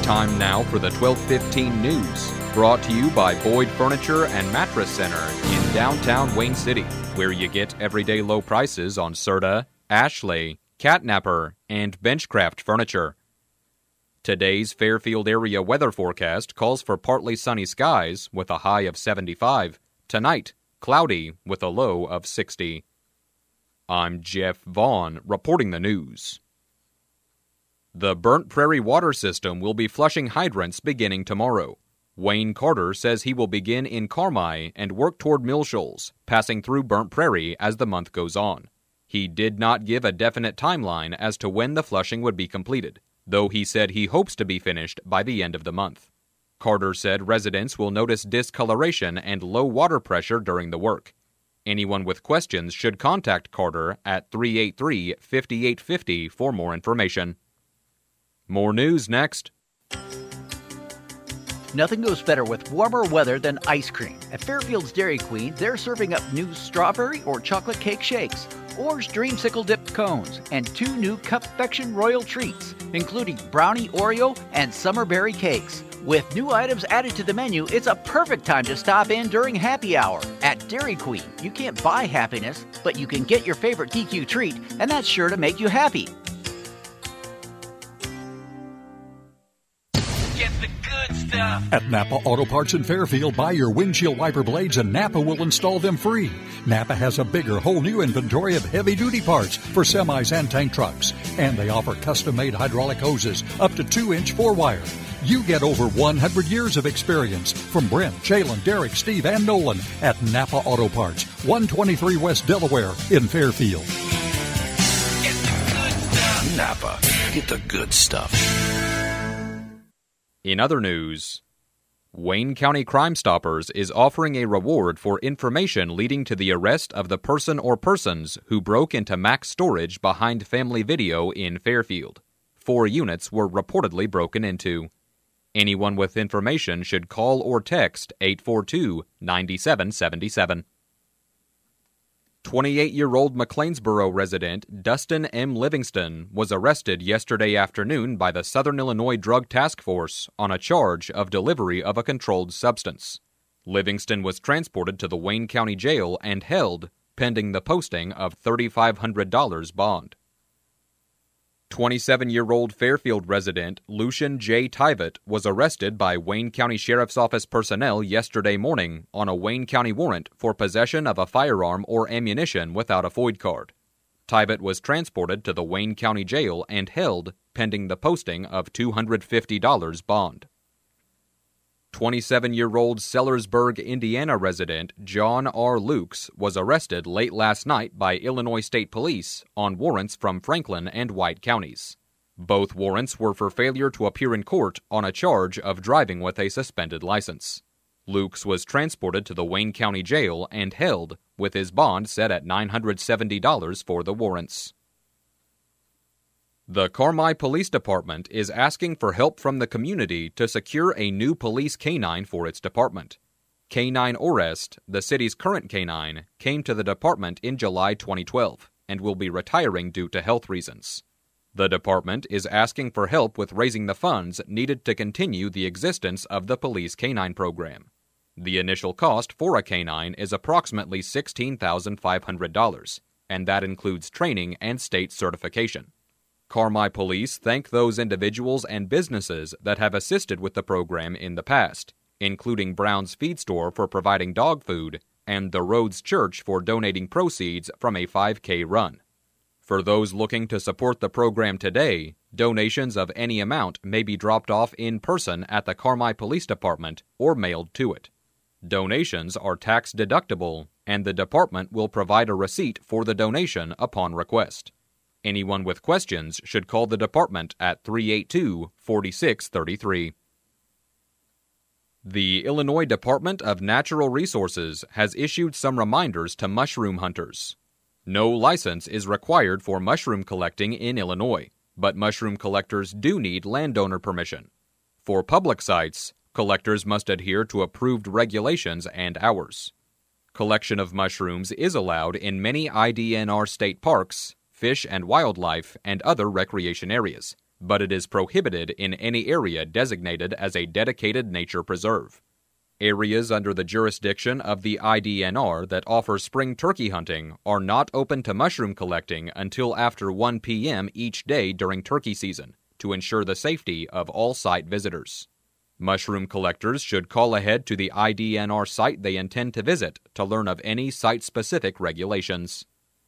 Time now for the 12:15 news, brought to you by Boyd Furniture and Mattress Center in downtown Wayne City, where you get everyday low prices on Serta, Ashley, Catnapper, and Benchcraft furniture. Today's Fairfield area weather forecast calls for partly sunny skies with a high of 75. Tonight, cloudy with a low of 60. I'm Jeff Vaughn, reporting the news. The Burnt Prairie water system will be flushing hydrants beginning tomorrow. Wayne Carter says he will begin in Carmi and work toward Mill Shoals, passing through Burnt Prairie as the month goes on. He did not give a definite timeline as to when the flushing would be completed, though he said he hopes to be finished by the end of the month. Carter said residents will notice discoloration and low water pressure during the work. Anyone with questions should contact Carter at 383-5850 for more information. More news next. Nothing goes better with warmer weather than ice cream. At Fairfield's Dairy Queen, they're serving up new strawberry or chocolate cake shakes, orange dreamsicle dipped cones, and 2 new Cupfection Royal treats, including brownie Oreo and summer berry cakes. With new items added to the menu, it's a perfect time to stop in during happy hour. At Dairy Queen, you can't buy happiness, but you can get your favorite DQ treat, and that's sure to make you happy. Get the good stuff. At Napa Auto Parts in Fairfield, buy your windshield wiper blades and Napa will install them free. Napa has a bigger, whole new inventory of heavy-duty parts for semis and tank trucks. And they offer custom-made hydraulic hoses up to 2-inch 4-wire. You get over 100 years of experience from Brent, Jalen, Derek, Steve, and Nolan at Napa Auto Parts, 123 West Delaware in Fairfield. Get the good stuff. Napa, get the good stuff. In other news, Wayne County Crime Stoppers is offering a reward for information leading to the arrest of the person or persons who broke into Mac's storage behind Family Video in Fairfield. 4 units were reportedly broken into. Anyone with information should call or text 842-9777. 28-year-old McLeansboro resident Dustin M. Livingston was arrested yesterday afternoon by the Southern Illinois Drug Task Force on a charge of delivery of a controlled substance. Livingston was transported to the Wayne County Jail and held, pending the posting of $3,500 bond. 27-year-old Fairfield resident Lucian J. Tyvett was arrested by Wayne County Sheriff's Office personnel yesterday morning on a Wayne County warrant for possession of a firearm or ammunition without a FOID card. Tyvett was transported to the Wayne County Jail and held, pending the posting of $250 bond. 27-year-old Sellersburg, Indiana resident John R. Lukes was arrested late last night by Illinois State Police on warrants from Franklin and White counties. Both warrants were for failure to appear in court on a charge of driving with a suspended license. Lukes was transported to the Wayne County Jail and held, with his bond set at $970 for the warrants. The Carmi Police Department is asking for help from the community to secure a new police canine for its department. Canine Orest, the city's current canine, came to the department in July 2012 and will be retiring due to health reasons. The department is asking for help with raising the funds needed to continue the existence of the police canine program. The initial cost for a canine is approximately $16,500, and that includes training and state certification. Carmi Police thank those individuals and businesses that have assisted with the program in the past, including Brown's Feed Store for providing dog food and the Rhodes Church for donating proceeds from a 5K run. For those looking to support the program today, donations of any amount may be dropped off in person at the Carmi Police Department or mailed to it. Donations are tax deductible, and the department will provide a receipt for the donation upon request. Anyone with questions should call the department at 382-4633. The Illinois Department of Natural Resources has issued some reminders to mushroom hunters. No license is required for mushroom collecting in Illinois, but mushroom collectors do need landowner permission. For public sites, collectors must adhere to approved regulations and hours. Collection of mushrooms is allowed in many IDNR state parks, fish and wildlife, and other recreation areas, but it is prohibited in any area designated as a dedicated nature preserve. Areas under the jurisdiction of the IDNR that offer spring turkey hunting are not open to mushroom collecting until after 1 p.m. each day during turkey season to ensure the safety of all site visitors. Mushroom collectors should call ahead to the IDNR site they intend to visit to learn of any site-specific regulations.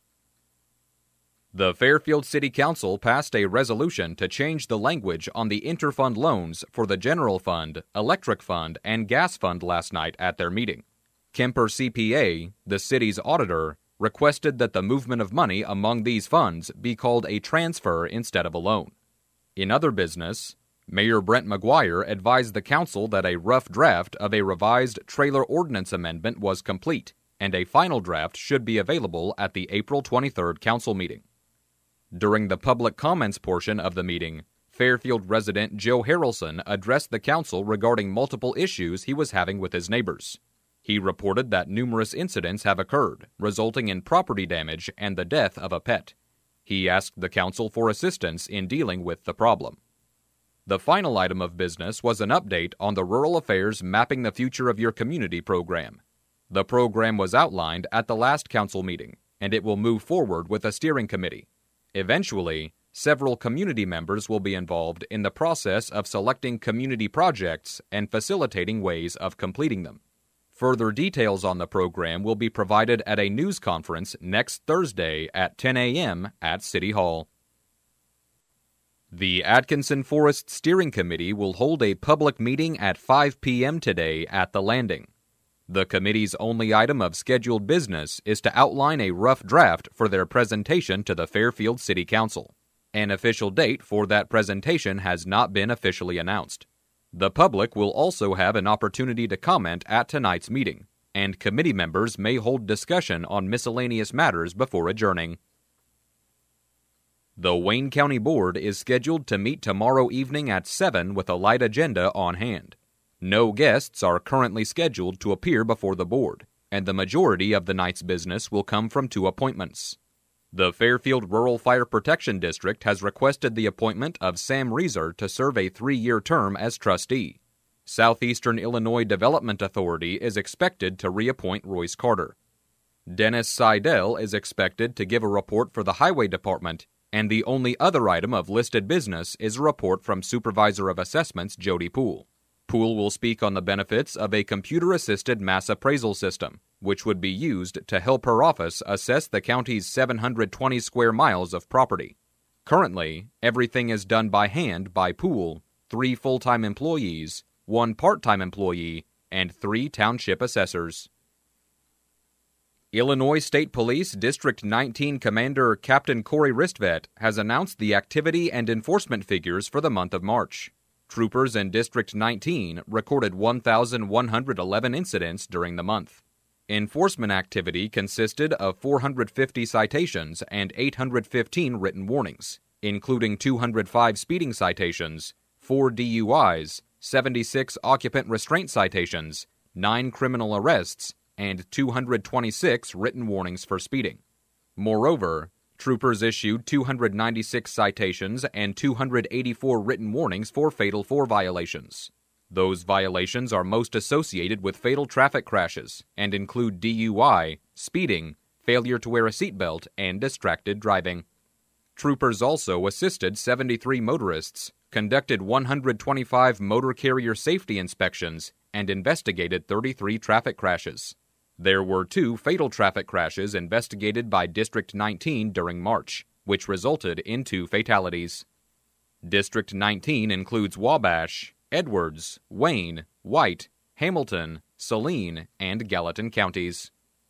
The Fairfield City Council passed a resolution to change the language on the interfund loans for the General Fund, Electric Fund, and Gas Fund last night at their meeting. Kemper CPA, the city's auditor, requested that the movement of money among these funds be called a transfer instead of a loan. In other business, Mayor Brent McGuire advised the council that a rough draft of a revised trailer ordinance amendment was complete, and a final draft should be available at the April 23rd council meeting. During the public comments portion of the meeting, Fairfield resident Joe Harrelson addressed the council regarding multiple issues he was having with his neighbors. He reported that numerous incidents have occurred, resulting in property damage and the death of a pet. He asked the council for assistance in dealing with the problem. The final item of business was an update on the Rural Affairs Mapping the Future of Your Community program. The program was outlined at the last council meeting, and it will move forward with a steering committee. Eventually, several community members will be involved in the process of selecting community projects and facilitating ways of completing them. Further details on the program will be provided at a news conference next Thursday at 10 a.m. at City Hall. The Atkinson Forest Steering Committee will hold a public meeting at 5 p.m. today at the Landing. The committee's only item of scheduled business is to outline a rough draft for their presentation to the Fairfield City Council. An official date for that presentation has not been officially announced. The public will also have an opportunity to comment at tonight's meeting, and committee members may hold discussion on miscellaneous matters before adjourning. The Wayne County Board is scheduled to meet tomorrow evening at 7 with a light agenda on hand. No guests are currently scheduled to appear before the board, and the majority of the night's business will come from 2 appointments. The Fairfield Rural Fire Protection District has requested the appointment of Sam Reeser to serve a 3-year term as trustee. Southeastern Illinois Development Authority is expected to reappoint Royce Carter. Dennis Seidel is expected to give a report for the Highway Department, and the only other item of listed business is a report from Supervisor of Assessments Jody Poole. Poole will speak on the benefits of a computer-assisted mass appraisal system, which would be used to help her office assess the county's 720 square miles of property. Currently, everything is done by hand by Poole, 3 full-time employees, 1 part-time employee, and 3 township assessors. Illinois State Police District 19 Commander Captain Corey Ristvet has announced the activity and enforcement figures for the month of March. Troopers in District 19 recorded 1,111 incidents during the month. Enforcement activity consisted of 450 citations and 815 written warnings, including 205 speeding citations, 4 DUIs, 76 occupant restraint citations, 9 criminal arrests, and 226 written warnings for speeding. Moreover, troopers issued 296 citations and 284 written warnings for Fatal 4 violations. Those violations are most associated with fatal traffic crashes and include DUI, speeding, failure to wear a seatbelt, and distracted driving. Troopers also assisted 73 motorists, conducted 125 motor carrier safety inspections, and investigated 33 traffic crashes. There were 2 fatal traffic crashes investigated by District 19 during March, which resulted in 2 fatalities. District 19 includes Wabash, Edwards, Wayne, White, Hamilton, Saline, and Gallatin counties.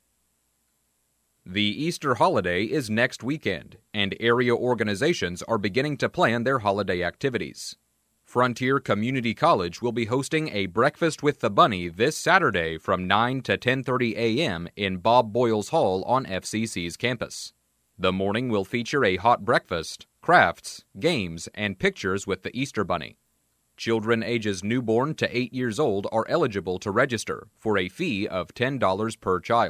The Easter holiday is next weekend, and area organizations are beginning to plan their holiday activities. Frontier Community College will be hosting a Breakfast with the Bunny this Saturday from 9 to 10:30 a.m. in Bob Boyles Hall on FCC's campus. The morning will feature a hot breakfast, crafts, games, and pictures with the Easter Bunny. Children ages newborn to 8 years old are eligible to register for a fee of $10 per child.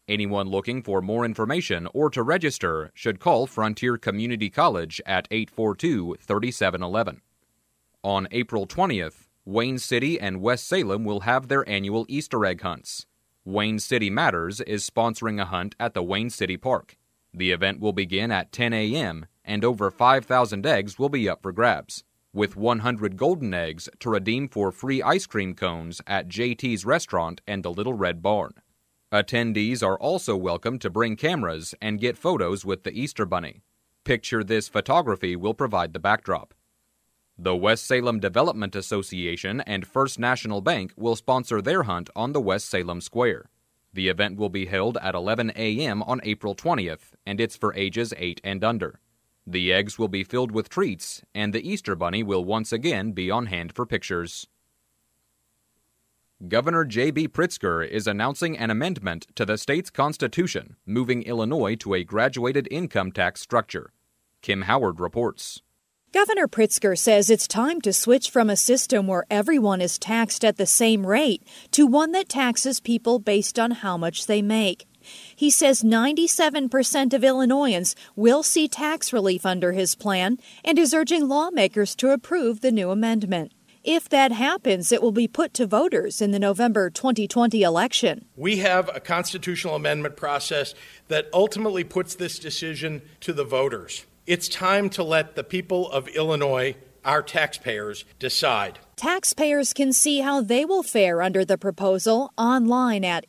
Anyone looking for more information or to register should call Frontier Community College at 842-3711. On April 20th, Wayne City and West Salem will have their annual Easter egg hunts. Wayne City Matters is sponsoring a hunt at the Wayne City Park. The event will begin at 10 a.m., and over 5,000 eggs will be up for grabs, with 100 golden eggs to redeem for free ice cream cones at JT's Restaurant and the Little Red Barn. Attendees are also welcome to bring cameras and get photos with the Easter Bunny. Picture This photography will provide the backdrop. The West Salem Development Association and First National Bank will sponsor their hunt on the West Salem Square. The event will be held at 11 a.m. on April 20th, and it's for ages 8 and under. The eggs will be filled with treats, and the Easter Bunny will once again be on hand for pictures. Governor J.B. Pritzker is announcing an amendment to the state's constitution, moving Illinois to a graduated income tax structure. Kim Howard reports. Governor Pritzker says it's time to switch from a system where everyone is taxed at the same rate to one that taxes people based on how much they make. He says 97% of Illinoisans will see tax relief under his plan and is urging lawmakers to approve the new amendment. If that happens, it will be put to voters in the November 2020 election. We have a constitutional amendment process that ultimately puts this decision to the voters. It's time to let the people of Illinois, our taxpayers, decide. Taxpayers can see how they will fare under the proposal online at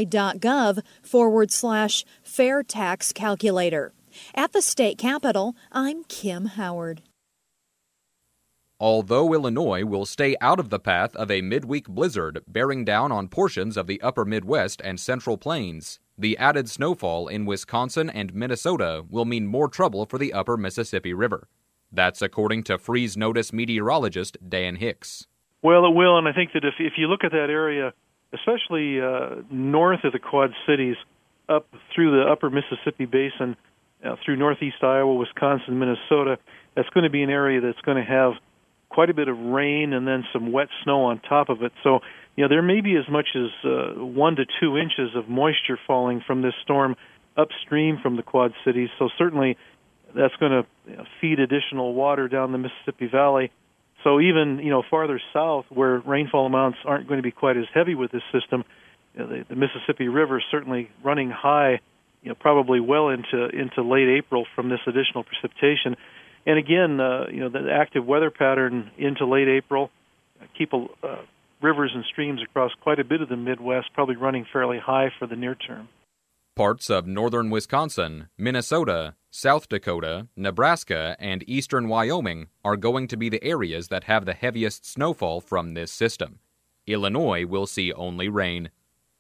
illinois.gov/fair tax calculator. At the state capitol, I'm Kim Howard. Although Illinois will stay out of the path of a midweek blizzard bearing down on portions of the upper Midwest and Central Plains, the added snowfall in Wisconsin and Minnesota will mean more trouble for the upper Mississippi River. That's according to Freeze Notice meteorologist Dan Hicks. Well, it will, and I think that if you look at that area, especially north of the Quad Cities, up through the upper Mississippi Basin, through northeast Iowa, Wisconsin, Minnesota, that's going to be an area that's going to have quite a bit of rain and then some wet snow on top of it. So, there may be as much as 1 to 2 inches of moisture falling from this storm upstream from the Quad Cities. So certainly that's going to feed additional water down the Mississippi Valley. So even, farther south where rainfall amounts aren't going to be quite as heavy with this system, the Mississippi River is certainly running high, probably well into late April from this additional precipitation. And again, the active weather pattern into late April keep rivers and streams across quite a bit of the Midwest probably running fairly high for the near term. Parts of northern Wisconsin, Minnesota, South Dakota, Nebraska, and eastern Wyoming are going to be the areas that have the heaviest snowfall from this system. Illinois will see only rain.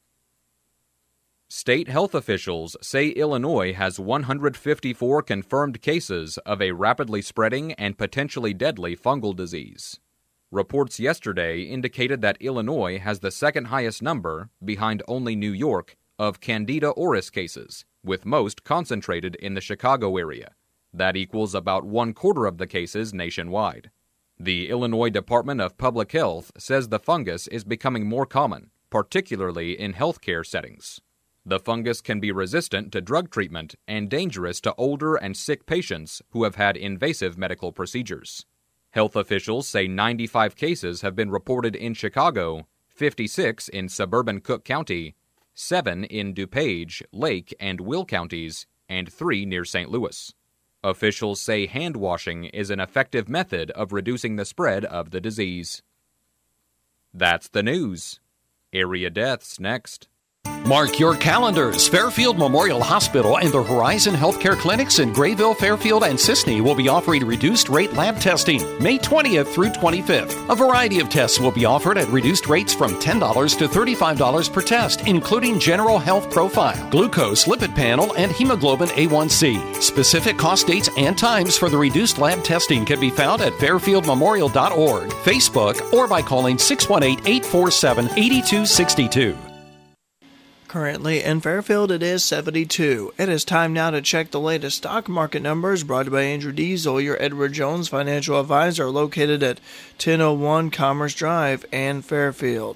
State health officials say Illinois has 154 confirmed cases of a rapidly spreading and potentially deadly fungal disease. Reports yesterday indicated that Illinois has the second highest number, behind only New York, of Candida auris cases, with most concentrated in the Chicago area. That equals about 1/4 of the cases nationwide. The Illinois Department of Public Health says the fungus is becoming more common, particularly in healthcare settings. The fungus can be resistant to drug treatment and dangerous to older and sick patients who have had invasive medical procedures. Health officials say 95 cases have been reported in Chicago, 56 in suburban Cook County, 7 in DuPage, Lake, and Will counties, and 3 near St. Louis. Officials say hand washing is an effective method of reducing the spread of the disease. That's the news. Area deaths next. Mark your calendars. Fairfield Memorial Hospital and the Horizon Healthcare Clinics in Grayville, Fairfield, and Sisney will be offering reduced rate lab testing May 20th through 25th. A variety of tests will be offered at reduced rates from $10 to $35 per test, including general health profile, glucose, lipid panel, and hemoglobin A1C. Specific cost dates and times for the reduced lab testing can be found at fairfieldmemorial.org, Facebook, or by calling 618-847-8262. Currently in Fairfield, it is 72. It is time now to check the latest stock market numbers brought to you by Andrew Diesel, your Edward Jones financial advisor, located at 1001 Commerce Drive in Fairfield.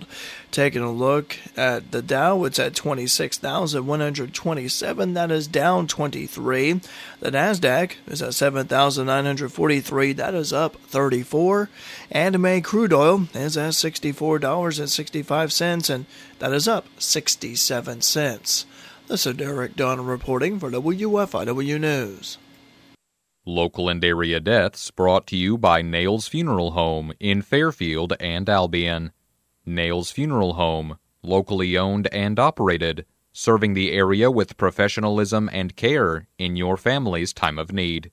Taking a look at the Dow, it's at 26,127. That is down 23. The NASDAQ is at 7,943. That is up 34. And May crude oil is at $64.65, and that is up 67 cents. This is Derek Dunn reporting for WFIW News. Local and area deaths brought to you by Nails Funeral Home in Fairfield and Albion. Nails Funeral Home, locally owned and operated, serving the area with professionalism and care in your family's time of need.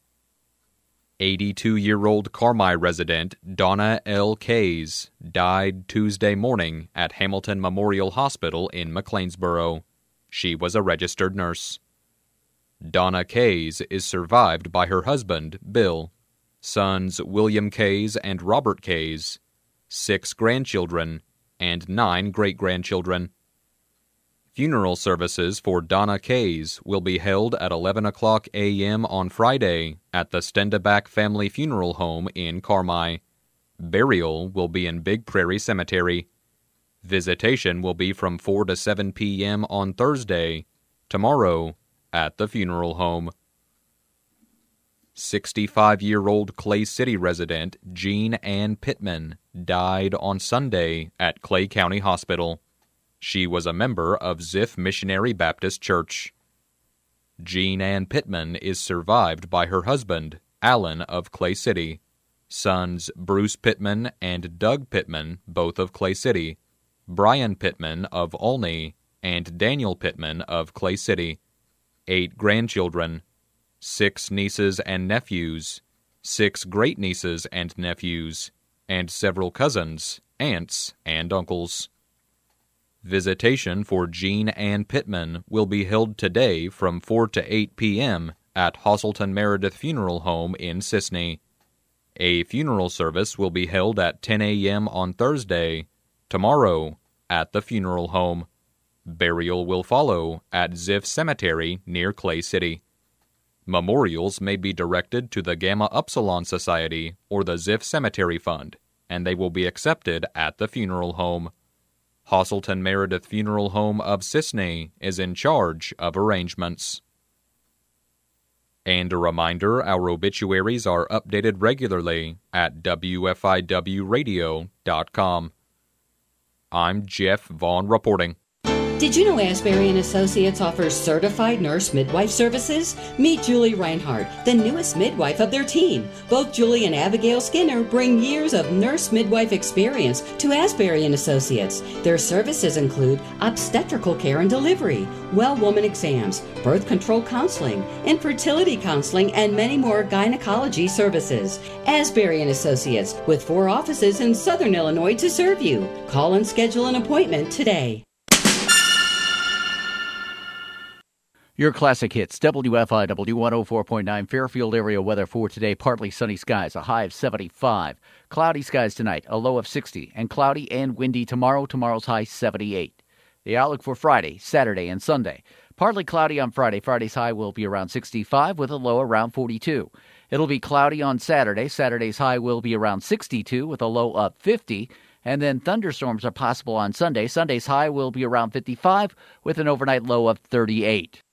82-year-old Carmi resident Donna L. Kays died Tuesday morning at Hamilton Memorial Hospital in McLeansboro. She was a registered nurse. Donna Kays is survived by her husband, Bill, sons William Kays and Robert Kays, 6 grandchildren, and 9 great-grandchildren. Funeral services for Donna Kays will be held at 11 o'clock a.m. on Friday at the Stendaback Family Funeral Home in Carmi. Burial will be in Big Prairie Cemetery. Visitation will be from 4 to 7 p.m. on Thursday, tomorrow, at the funeral home. 65-year-old Clay City resident Jean Ann Pittman died on Sunday at Clay County Hospital. She was a member of Ziff Missionary Baptist Church. Jean Ann Pittman is survived by her husband, Alan of Clay City, sons Bruce Pittman and Doug Pittman, both of Clay City, Brian Pittman of Olney, and Daniel Pittman of Clay City, 8 grandchildren, 6 nieces and nephews, 6 great-nieces and nephews, and several cousins, aunts, and uncles. Visitation for Jean Ann Pittman will be held today from 4 to 8 p.m. at Hosselton Meredith Funeral Home in Sisney. A funeral service will be held at 10 a.m. on Thursday, tomorrow, at the funeral home. Burial will follow at Ziff Cemetery near Clay City. Memorials may be directed to the Gamma Upsilon Society or the Ziff Cemetery Fund, and they will be accepted at the funeral home. Hosselton Meredith Funeral Home of Sisney is in charge of arrangements. And a reminder, our obituaries are updated regularly at WFIWradio.com. I'm Jeff Vaughn reporting. Did you know Asbury & Associates offers certified nurse midwife services? Meet Julie Reinhardt, the newest midwife of their team. Both Julie and Abigail Skinner bring years of nurse midwife experience to Asbury & Associates. Their services include obstetrical care and delivery, well woman exams, birth control counseling, infertility counseling, and many more gynecology services. Asbury & Associates, with 4 offices in Southern Illinois to serve you. Call and schedule an appointment today. Your classic hits, WFIW 104.9 Fairfield area weather for today. Partly sunny skies, a high of 75. Cloudy skies tonight, a low of 60. And cloudy and windy tomorrow, tomorrow's high 78. The outlook for Friday, Saturday, and Sunday. Partly cloudy on Friday. Friday's high will be around 65 with a low around 42. It'll be cloudy on Saturday. Saturday's high will be around 62 with a low of 50. And then thunderstorms are possible on Sunday. Sunday's high will be around 55 with an overnight low of 38.